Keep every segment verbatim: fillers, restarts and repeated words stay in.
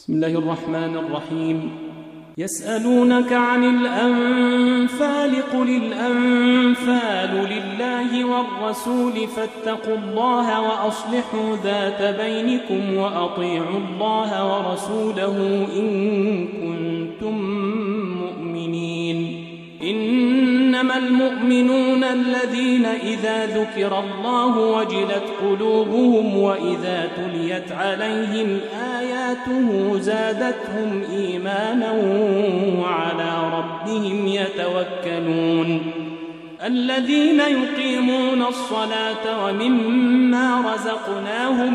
بسم الله الرحمن الرحيم. يسألونك عن الأنفال قل الأنفال لله والرسول فاتقوا الله وأصلحوا ذات بينكم وأطيعوا الله ورسوله إن كنتم مؤمنين. إنما المؤمنون الذين إذا ذكر الله وجلت قلوبهم وإذا تليت عليهم آياته زادتهم إيمانا وعلى ربهم يتوكلون. الذين يقيمون الصلاة ومما رزقناهم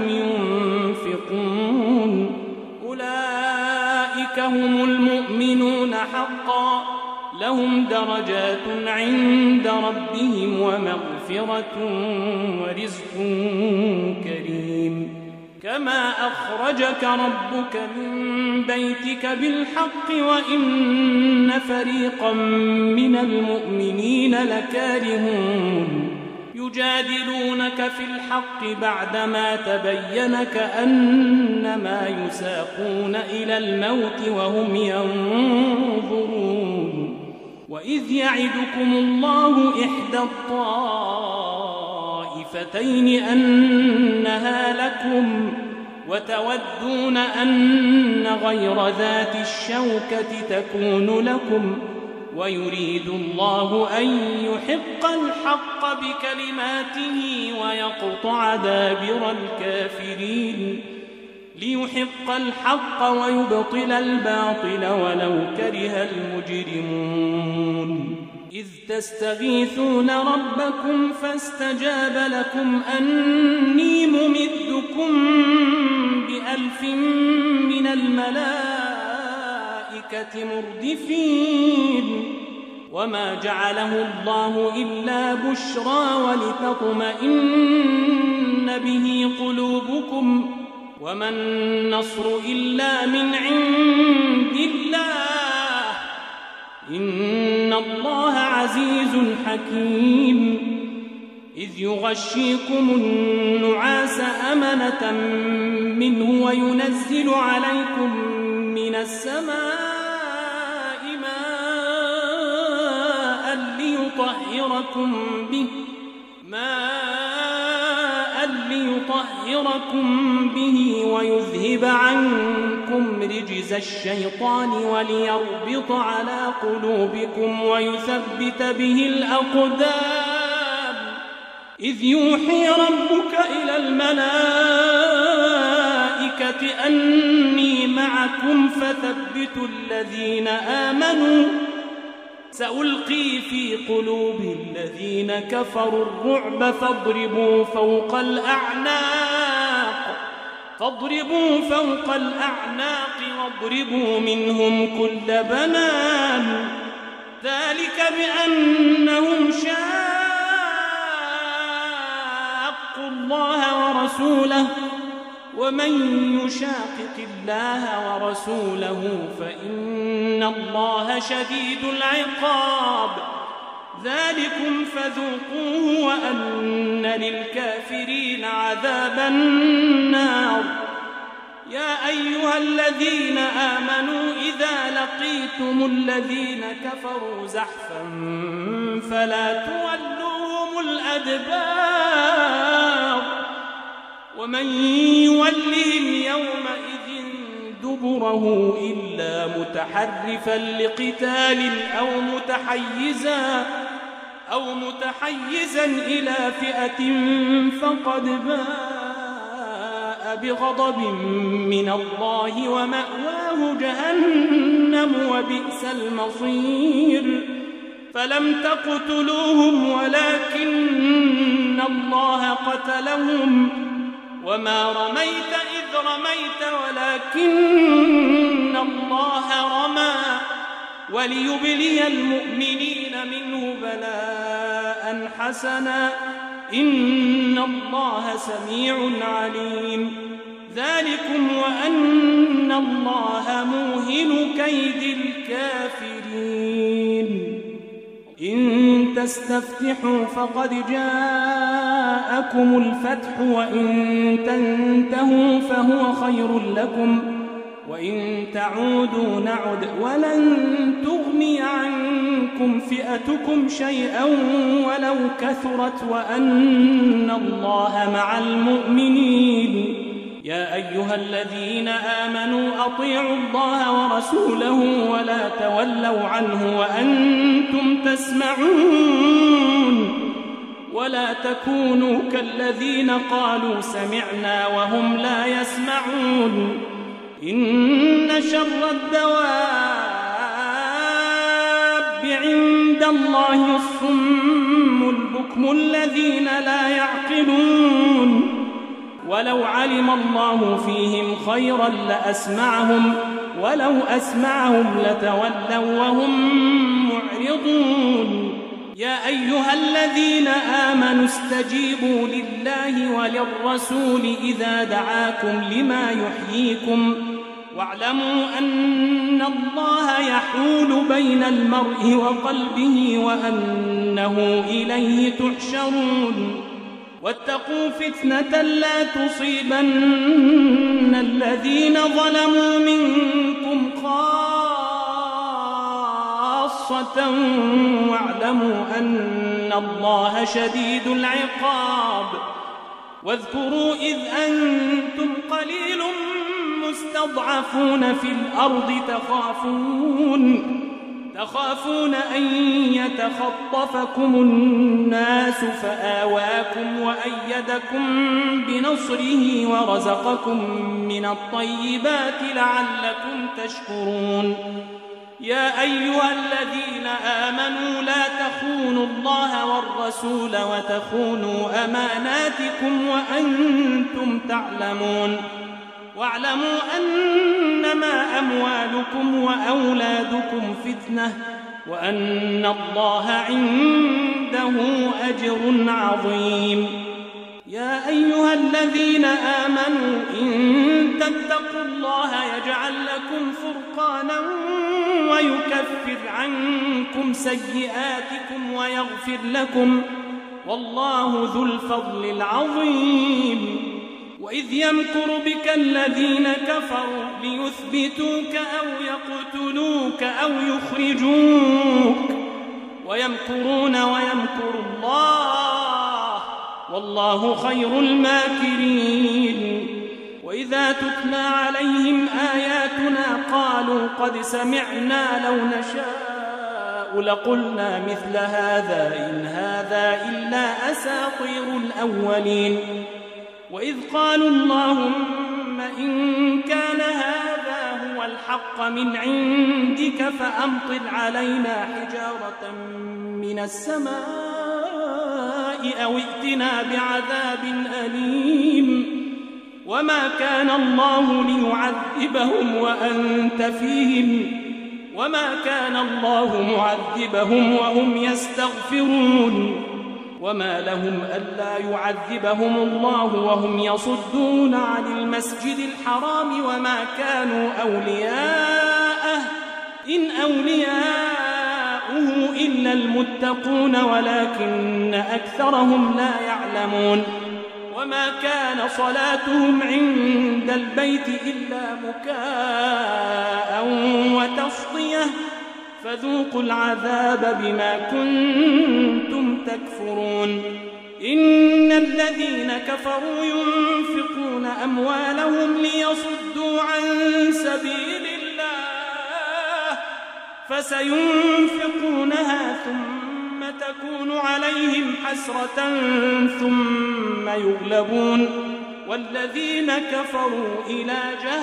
ينفقون أولئك هم المؤمنون حقا لهم درجات عند ربهم ومغفرة ورزق كريم. كما أخرجك ربك من بيتك بالحق وإن فريقا من المؤمنين لكارهون يجادلونك في الحق بعدما تبين كأنما يساقون إلى الموت وهم ينظرون. وإذ يعدكم الله إحدى الطائفتين أنها لكم وتودون أن غير ذات الشوكة تكون لكم ويريد الله أن يحق الحق بكلماته ويقطع دابر الكافرين ليحق الحق ويبطل الباطل ولو كره المجرمون. إذ تستغيثون ربكم فاستجاب لكم أني ممدكم بألف من الملائكة مردفين. وما جعله الله إلا بشرى ولتطمئن به قلوبكم وما النصر إلا من عند الله إن الله عزيز حكيم. إذ يغشيكم النعاس أمنة منه وينزل عليكم من السماء ماء ليطهركم به ماء ليطهركم به ويذهب عنكم رجز الشيطان وليربط على قلوبكم ويثبت به الأقدام. إذ يوحي ربك إلى الملائكة أني معكم فثبتوا الذين آمنوا سألقي في قلوب الذين كفروا الرعب فاضربوا فوق الأعناق فاضربوا فوق الأعناق واضربوا منهم كل بنان ذلك بأنهم شاقوا الله ورسوله ومن يشاقق الله ورسوله فإن الله شديد العقاب. ذلكم فذوقوه وأن للكافرين عذاب النار. يا أيها الذين آمنوا إذا لقيتم الذين كفروا زحفا فلا تولوهم الأدبار ومن يولهم يومئذ دبره إلا متحرفا لقتال أو متحيزا أو متحيزا إلى فئة فقد باء بغضب من الله ومأواه جهنم وبئس المصير. فلم تقتلوهم ولكن الله قتلهم وما رميت إذ رميت ولكن الله رمى وليبلي المؤمنين منه بلاء حسنا إن الله سميع عليم. ذلكم وأن الله موهن كيد الكافرين. إن تستفتحوا فقد جاءكم الفتح وإن تنتهوا فهو خير لكم وإن تعودوا نعد ولن تغني عنكم فئتكم شيئا ولو كثرت وأن الله مع المؤمنين. يا أيها الذين آمنوا أطيعوا الله ورسوله ولا تولوا عنه وأنتم تسمعون ولا تكونوا كالذين قالوا سمعنا وهم لا يسمعون. إن شر الدواب عند الله الصم البكم الذين لا يعقلون. ولو علم الله فيهم خيرا لأسمعهم ولو أسمعهم لتولوا وهم معرضون. يا أيها الذين آمنوا استجيبوا لله وللرسول إذا دعاكم لما يحييكم واعلموا أن الله يحول بين المرء وقلبه وأنه إليه تحشرون. واتقوا فتنة لا تصيبن الذين ظلموا منكم خاصة واعلموا أن الله شديد العقاب. واذكروا إذ أنتم قليل مستضعفون في الأرض تخافون تخافون أن يتخطفكم الناس فآواكم وأيدكم بنصره ورزقكم من الطيبات لعلكم تشكرون. يا أيها الذين آمنوا لا تخونوا الله والرسول وتخونوا أماناتكم وأنتم تعلمون. واعلموا أنما أموالكم وأولادكم فتنة وأن الله عنده أجر عظيم. يا أيها الذين آمنوا إن تتقوا الله يجعل لكم فرقانا ويكفر عنكم سيئاتكم ويغفر لكم والله ذو الفضل العظيم. وإذ يمكر بك الذين كفروا ليثبتوك أو يقتلوك أو يخرجوك ويمكرون ويمكر الله والله خير الماكرين. وإذا تتلى عليهم آياتنا قالوا قد سمعنا لو نشاء لقلنا مثل هذا إن هذا إلا أساطير الأولين. وإذ قالوا اللهم إن كان هذا هو الحق من عندك فأمطر علينا حجارة من السماء أو ائتنا بعذاب أليم. وما كان الله ليعذبهم وأنت فيهم وما كان الله معذبهم وهم يستغفرون. وما لهم ألا يعذبهم الله وهم يصدون عن المسجد الحرام وما كانوا أولياءه إن أولياؤه إلا المتقون ولكن أكثرهم لا يعلمون. وما كان صلاتهم عند البيت إلا مكاء وتصدية فذوقوا العذاب بما كنتم تكفرون. إن الذين كفروا ينفقون أموالهم ليصدوا عن سبيل الله فسينفقونها ثم تكون عليهم حسرة ثم يغلبون والذين كفروا إلى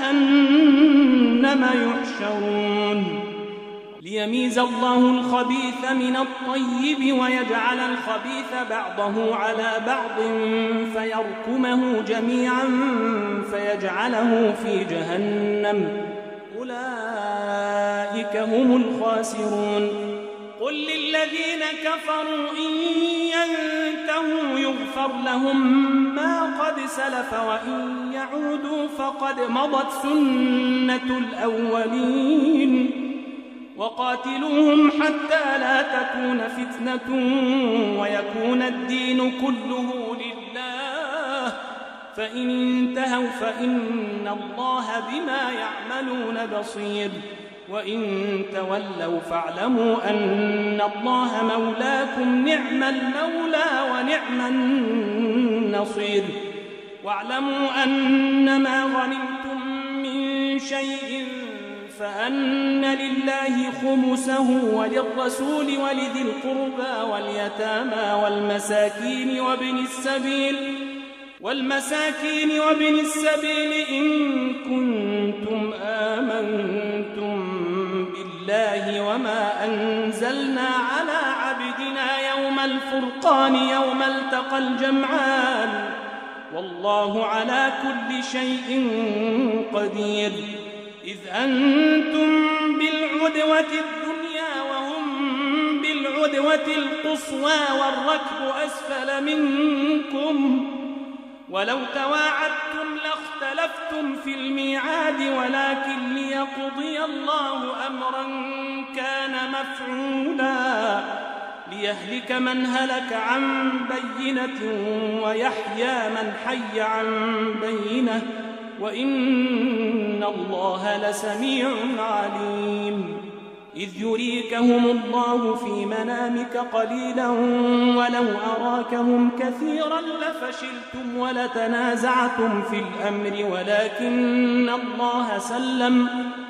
جهنم يحشرون. ليميز الله الخبيث من الطيب ويجعل الخبيث بعضه على بعض فيركمه جميعا فيجعله في جهنم أولئك هم الخاسرون. قل للذين كفروا إن ينتهوا يغفر لهم ما قد سلف وإن يعودوا فقد مضت سنة الأولين. وقاتلوهم حتى لا تكون فتنة ويكون الدين كله لله فإن انتهوا فإن الله بما يعملون بصير وإن تولوا فاعلموا أن الله مولاكم نعم المولى ونعم النصير واعلموا أنما غنمتم من شيء فأن لله خمسه وللرسول ولذي القربى واليتامى والمساكين وابن السبيل والمساكين وابن السبيل إن كنتم آمنتم بالله وما أنزلنا على عبدنا يوم الفرقان يوم التقى الجمعان والله على كل شيء قدير إذ أنتم بالعدوة الدنيا وهم بالعدوة القصوى والركب أسفل منكم ولو تواعدتم لاختلفتم في الميعاد ولكن ليقضي الله أمرا كان مفعولا ليهلك من هلك عن بينة ويحيى من حي عن بينة وإن الله لسميع عليم إذ يريكهم الله في منامك قليلا ولو أراكهم كثيرا لفشلتم ولتنازعتم في الأمر ولكن الله سلم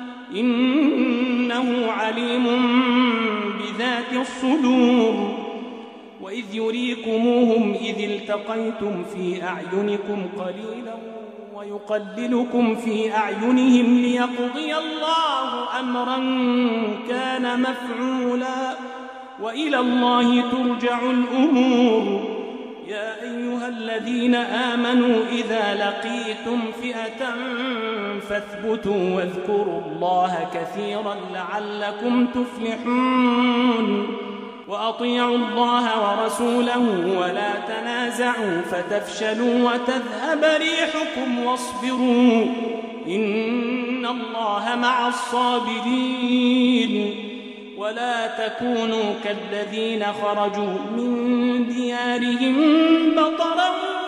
إنه عليم بذات الصدور وإذ يريكموهم إذ التقيتم في أعينكم قليلا ويقللكم في أعينهم ليقضي الله أمرا كان مفعولا وإلى الله ترجع الأمور يا أيها الذين آمنوا إذا لقيتم فئة فاثبتوا واذكروا الله كثيرا لعلكم تفلحون وأطيعوا الله ورسوله ولا تنازعوا فتفشلوا وتذهب ريحكم واصبروا إن الله مع الصابرين ولا تكونوا كالذين خرجوا من ديارهم بطرا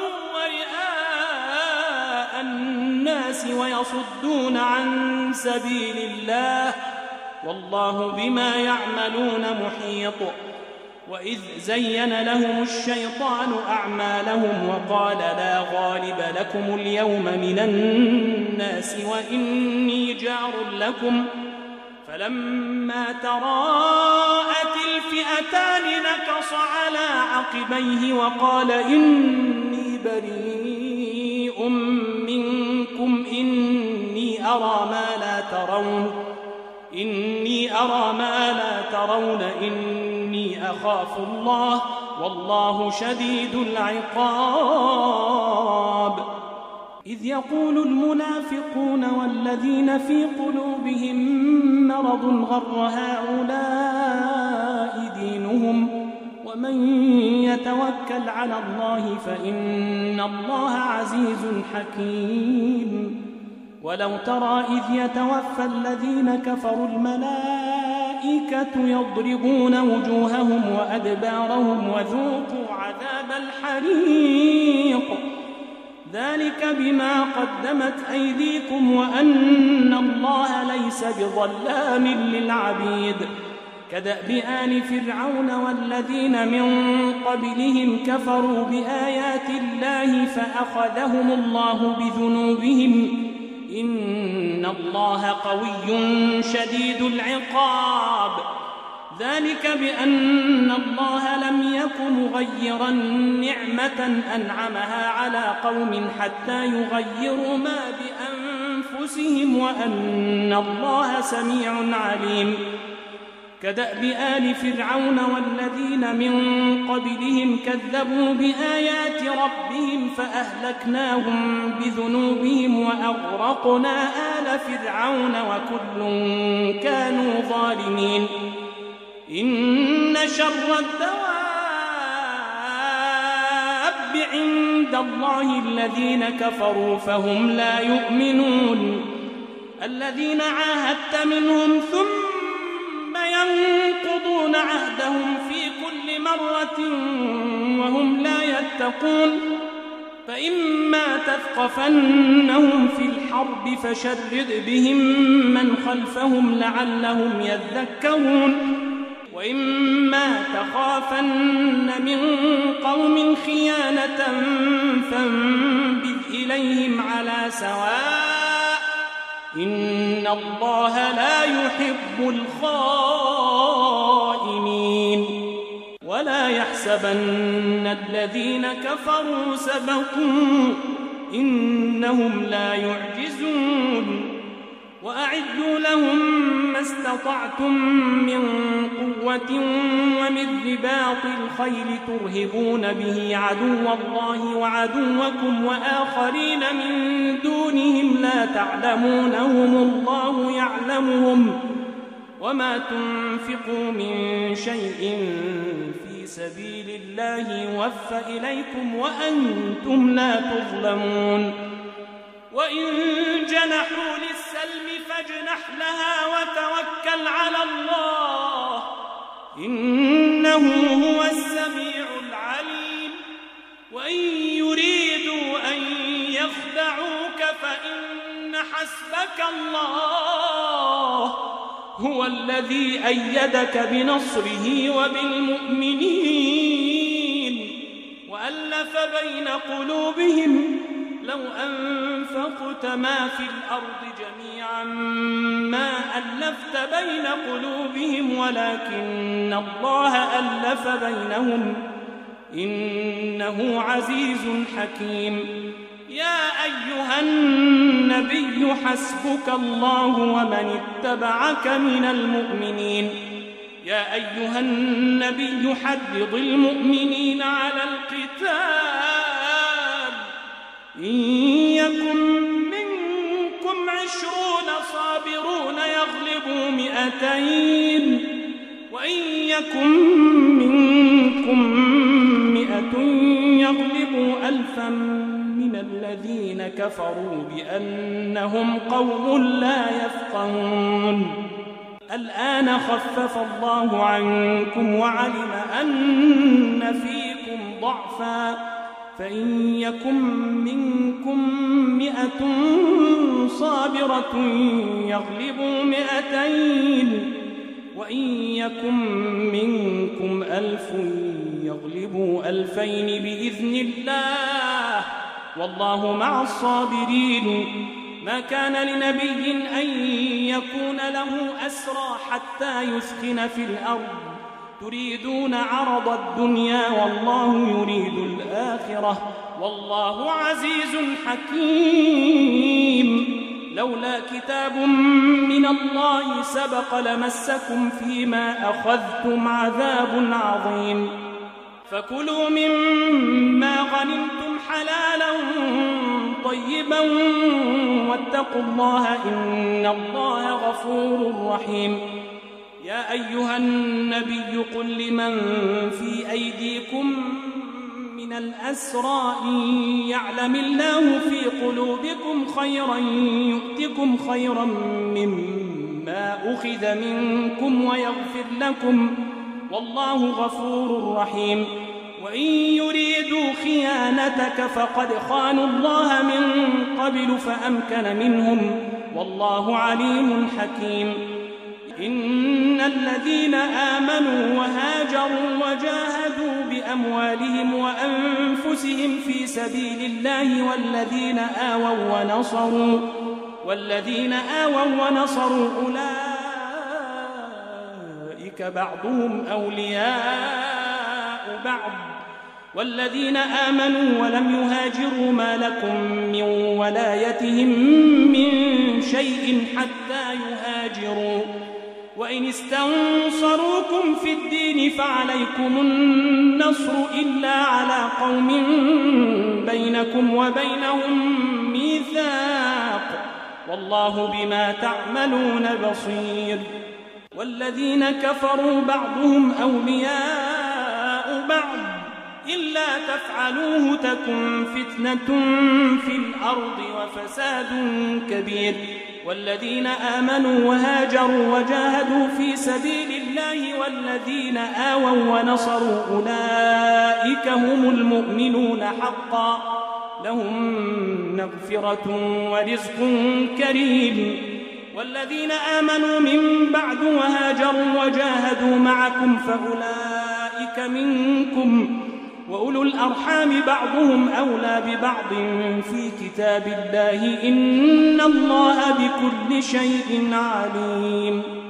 ورئاء الناس ويصدون عن سبيل الله والله بما يعملون محيط وإذ زين لهم الشيطان أعمالهم وقال لا غالب لكم اليوم من الناس وإني جار لكم فلما تراءت الفئتان نكص على عقبيه وقال إني بريء منكم إني أرى ما لا ترون إني أرى ما لا ترون إني أخاف الله والله شديد العقاب إذ يقول المنافقون والذين في قلوبهم مرض غر هؤلاء دينهم ومن يتوكل على الله فإن الله عزيز حكيم ولو ترى إذ يتوفى الذين كفروا الملائكة يضربون وجوههم وأدبارهم وذوقوا عذاب الحريق ذلك بما قدمت أيديكم وأن الله ليس بظلام للعبيد كدأب آل فرعون والذين من قبلهم كفروا بآيات الله فأخذهم الله بذنوبهم إن الله قوي شديد العقاب ذلك بأن الله لم يك مغيرا نعمة أنعمها على قوم حتى يغيروا ما بأنفسهم وأن الله سميع عليم كدأب آل فرعون والذين من قبلهم كذبوا بآيات ربهم فأهلكناهم بذنوبهم وأغرقنا آل فرعون وكل كانوا ظالمين إن شر الدواب عند الله الذين كفروا فهم لا يؤمنون الذين عاهدت منهم ثم ينقضون عهدهم في كل مرة وهم لا يتقون فإما تثقفنهم في الحرب فشرد بهم من خلفهم لعلهم يذكرون وإما تخافن من قوم خيانة فانبذ إليهم على سواء إن الله لا يحب الخائنين ولا يحسبن الذين كفروا سبقوا إنهم لا يعجزون وأعدوا لهم ما استطعتم من قوة ومن رباط الخيل ترهبون به عدو الله وعدوكم وآخرين من دونهم لا تعلمونهم الله يعلمهم وما تنفقوا من شيء في سبيل الله يوفى إليكم وأنتم لا تظلمون وإن جنحوا للسلم فاجنح لها وتوكل على الله إنه هو السميع العليم وإن يريدوا أن يخدعوك فإن حسبك الله هو الذي أيدك بنصره وبالمؤمنين وألف بين قلوبهم لو أنفقت ما في الأرض جميعا ما ألفت بين قلوبهم ولكن الله ألف بينهم إنه عزيز حكيم يا أيها النبي حسبك الله ومن اتبعك من المؤمنين يا أيها النبي حرض المؤمنين على القتال إن يكن منكم عشرون صابرون يغلبوا مئتين وإن يكن منكم مئة يغلبوا ألفا من الذين كفروا بأنهم قوم لا يفقهون الآن خفف الله عنكم وعلم أن فيكم ضعفا فإن يكن منكم مئة صابرة يغلبوا مئتين وإن يكن منكم ألف يغلبوا ألفين بإذن الله والله مع الصابرين ما كان لنبي أن يكون له أسرى حتى يثخن في الأرض تريدون عرض الدنيا والله يريد الآخرة والله عزيز حكيم لولا كتاب من الله سبق لمسكم فيما أخذتم عذاب عظيم فكلوا مما غنمتم حلالا طيبا واتقوا الله إن الله غفور رحيم يا أيها النبي قل لمن في أيديكم من الأسرى إن يعلم الله في قلوبكم خيرا يؤتكم خيرا مما أخذ منكم ويغفر لكم والله غفور رحيم وإن يريدوا خيانتك فقد خانوا الله من قبل فأمكن منهم والله عليم حكيم إن الذين آمنوا وهاجروا وجاهدوا بأموالهم وأنفسهم في سبيل الله والذين آووا ونصروا والذين آووا ونصروا أولئك بعضهم أولياء بعض والذين آمنوا ولم يهاجروا ما لكم من ولايتهم من شيء حتى يهاجروا وإن استنصروكم في الدين فعليكم النصر إلا على قوم بينكم وبينهم ميثاق والله بما تعملون بصير والذين كفروا بعضهم أولياء بعض إلا تفعلوه تكن فتنة في الأرض وفساد كبير والذين آمنوا وهاجروا وجاهدوا في سبيل الله والذين آووا ونصروا أولئك هم المؤمنون حقا لهم مغفرة ورزق كريم. والذين آمنوا من بعد وهاجروا وجاهدوا معكم فأولئك منكم، وأولو الأرحام بعضهم أولى ببعض في كتاب الله إن الله بكل شيء عليم.